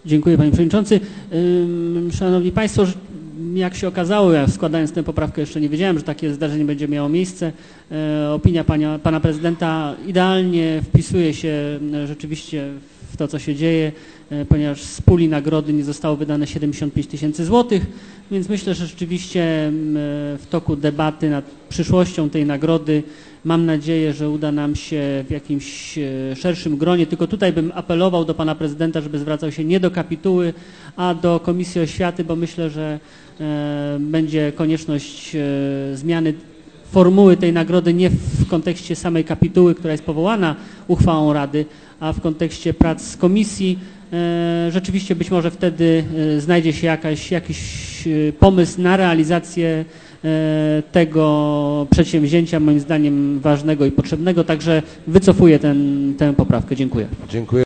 Dziękuję, Panie Przewodniczący. Szanowni Państwo, jak się okazało, ja składając tę poprawkę jeszcze nie wiedziałem, że takie zdarzenie będzie miało miejsce. Opinia pana prezydenta idealnie wpisuje się rzeczywiście w to, co się dzieje, ponieważ z puli nagrody nie zostało wydane 75 000 złotych, więc myślę, że rzeczywiście w toku debaty nad przyszłością tej nagrody mam nadzieję, że uda nam się w jakimś szerszym gronie, tylko tutaj bym apelował do pana prezydenta, żeby zwracał się nie do kapituły, a do Komisji Oświaty, bo myślę, że będzie konieczność zmiany formuły tej nagrody nie w kontekście samej kapituły, która jest powołana uchwałą Rady, a w kontekście prac komisji. Rzeczywiście być może wtedy znajdzie się jakiś pomysł na realizację tego przedsięwzięcia, moim zdaniem ważnego i potrzebnego, także wycofuję tę poprawkę. Dziękuję.